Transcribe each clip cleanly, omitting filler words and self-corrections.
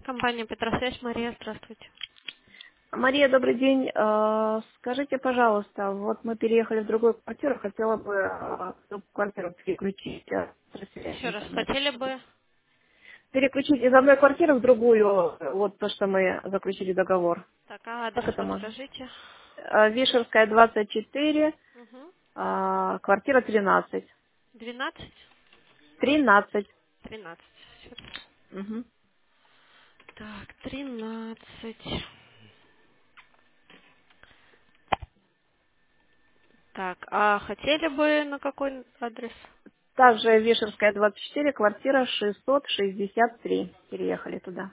Компания Петросвязь, Мария, здравствуйте. Мария, добрый день. Скажите, пожалуйста, вот мы переехали в другую квартиру, хотела бы эту квартиру переключить, связь, Еще раз, интернет. хотели бы... Переключить из одной квартиры в другую, вот то, что мы заключили договор. Так, а Как адрес это можно? подскажите? Вишерская, 24, Угу. квартира 13. 12? 13. 13. Всё. Мгм. Так, 13. Так, а хотели бы на какой адрес? Также Вишерская, 24, квартира 663. Переехали туда.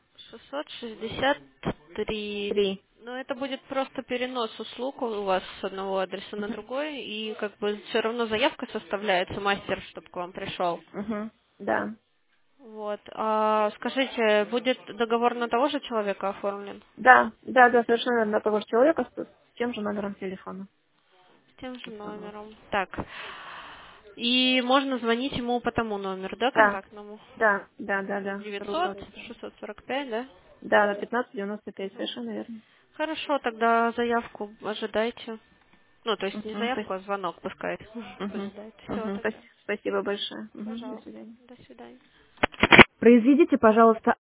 663. 3. Но это будет просто перенос услуг у вас с одного адреса на другой, и как бы все равно заявка составляется, мастер, чтобы к вам пришел. Угу. Да. Вот. А скажите, будет договор на того же человека оформлен? Да, да, да, совершенно верно, на того же человека с тем же номером телефона. С тем же Тот самый. номером. Так. И можно звонить ему по тому номеру, да, Да, контактному? да, да, да, да. 900 Руслан, да. 645, да? Да, на 1595, Мгм. совершенно верно. Хорошо, тогда заявку ожидайте. Ну, то есть не Угу, заявку, а звонок пускай угу, ожидайте. Все угу. тогда. Спасибо большое. Угу, до Пожалуйста. свидания. До свидания. Произведите, пожалуйста,